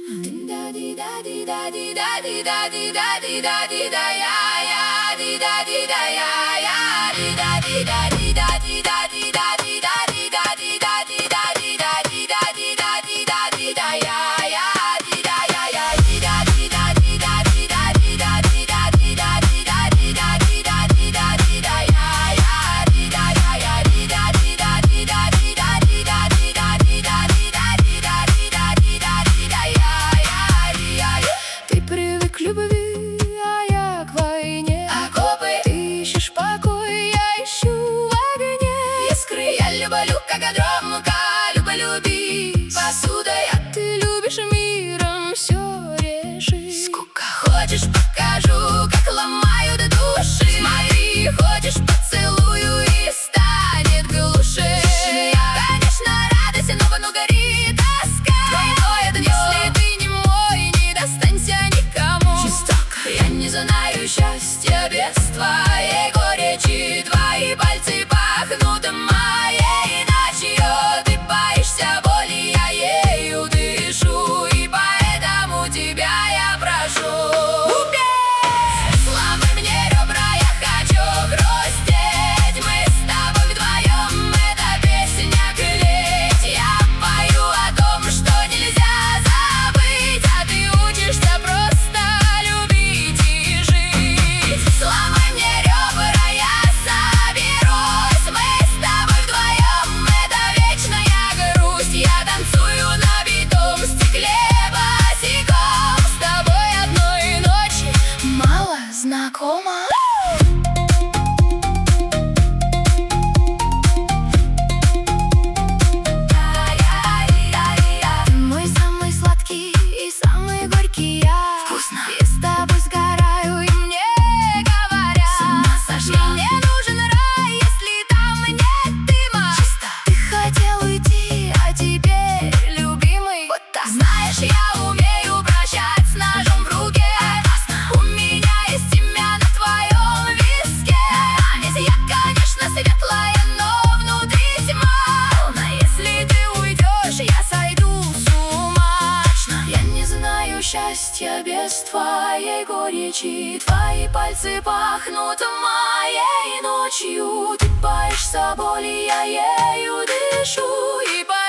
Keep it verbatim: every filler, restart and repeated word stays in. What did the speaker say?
Ты привык к любви, а я к войне. Окопы. Ты ищешь покой, я ищу в огне. Искры я люблю, как громко люблю. Посудой, А ты любишь миром все решить. скука. Хочешь, покажу, как ломают души. Смотри, хочешь, поцелую и станет глуше. Конечно, радость, но вон горит тоска. Двойное дно. Если ты не мой, не достанься никому. Жестоко. Я не знаю счастья без твоей горечи. Твои пальцы пахнут моей ночью. Ты боишься боли, я ею дышу. И поэтому тебя я прошу. Сломай мне ребра, я хочу хрустеть. Мы с тобой вдвоем, эта песня клеить. Я пою о том, что нельзя забыть, а ты учишься просто любить и жить. Сломай мне ребра, я соберусь. Мы с тобой вдвоем, это вечная грусть. Я танцую на битом стекле босиком. С тобой одной ночи Мало знакома. Ты мой самый сладкий и самый горький я. Вкусно. И с тобой сгораю, и мне говорят: С ума сошла. мне нужен рай, если там нет дыма. Чисто. Ты хотел уйти, а теперь, любимый, вот так. Знаешь, я умею прощать с ножом в руке. У меня есть имя на твоем виске. Память я, конечно, светлая, но внутри тьма. Но если ты уйдешь, я сойду с ума. Я не знаю счастья без твоей горечи. Твои пальцы пахнут моей ночью. Ты боишься боли, я ею дышу. И поэтому